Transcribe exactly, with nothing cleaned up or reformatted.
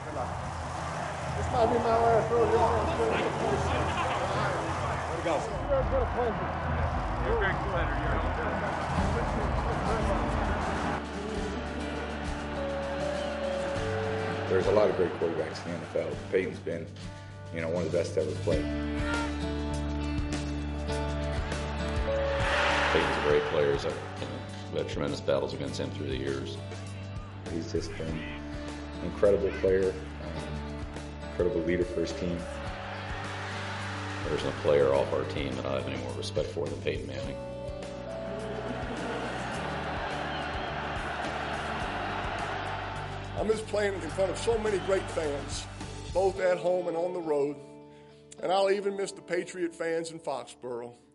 This might be my last rodeo. Way to go. It's been a pleasure. You're a great competitor. You're There's a lot of great quarterbacks in the N F L. Peyton's been, you know, one of the best to ever play. Peyton's a great player. He's, a, you know, we've had tremendous battles against him through the years. He's just been an incredible player, um, incredible leader for his team. There's no player off our team that I have any more respect for than Peyton Manning. I miss playing in front of so many great fans, both at home and on the road. And I'll even miss the Patriot fans in Foxborough.